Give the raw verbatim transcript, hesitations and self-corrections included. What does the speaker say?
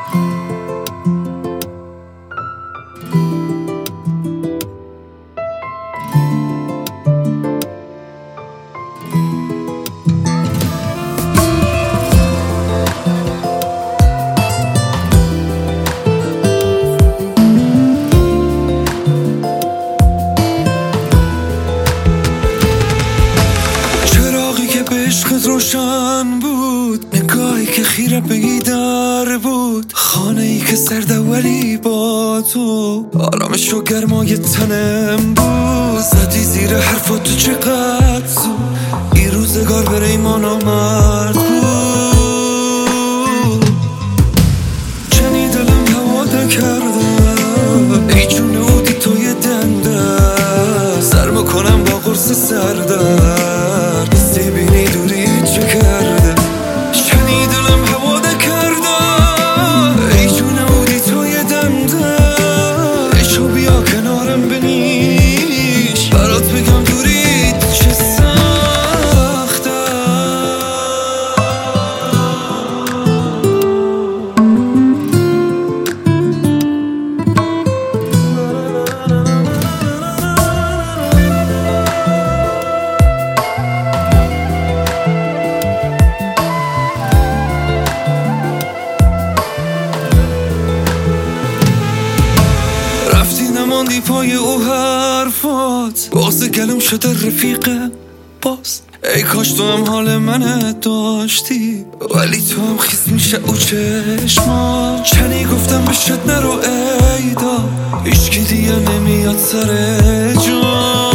عشقت روشن بود، نگاهی که خیره بیدار بود، خانه ای که سرد ولی با تو آرامش و گرمای تنم بود. زدی زیر حرفات تو چقدر زود این روزگار بره ایمان آمرد بود. چنی دلم هواده کرده ای جون اودی توی دنده سرما کنم با قرص سردر دستی بینی دوری چه کرده. شنی دلم هواده کرده ای جون اودی توی دنده ایشو بیا کنارم بنیش برات بگم دوری چه سخته. نماندی پای او حرفات باز گلم شده رفیقه باز. ای کاش تو هم حال منه داشتی ولی تو هم خیس میشه او چشما. چنی گفتم بشد نرو ایدا هیچکی دیگه نمیاد سر جا.